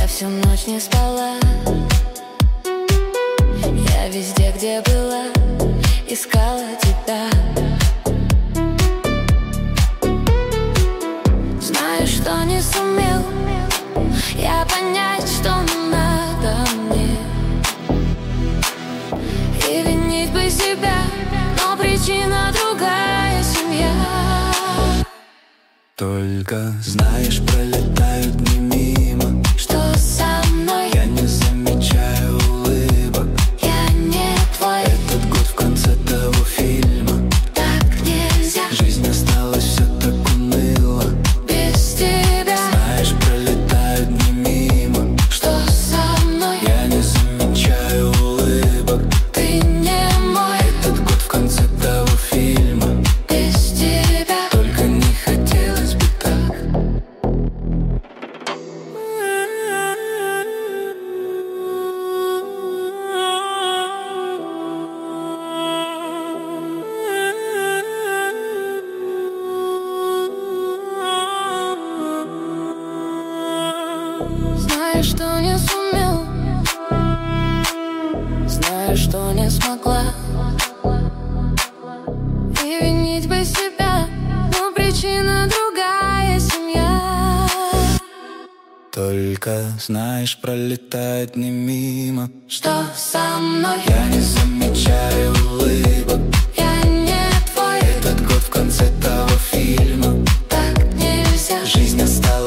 всю ночь не спала. Я везде, где была, искала тебя. Знаю, что не сумел я понять, что надо мне, и винить бы себя, но причина другая — семья. Только, знаешь, пролетают дни мимо. Что со мной? Я не замечаю улыбок. Я не твой. Этот год в конце того фильма. Так нельзя. Жизнь осталась все так уныло Без тебя. Знаешь, пролетают дни мимо. Что со мной? Я не замечаю улыбок. Ты не мой. Этот год в конце того фильма. Без тебя. Только не хотелось бы так. Знаю, что не сумел, знаю, что не смогла, и винить бы себя, но причина другая — семья. Только, знаешь, пролетают дни мимо. Что со мной? Я не замечаю улыбок. Я не твой. Этот год в конце того фильма. Так нельзя. Жизнь осталась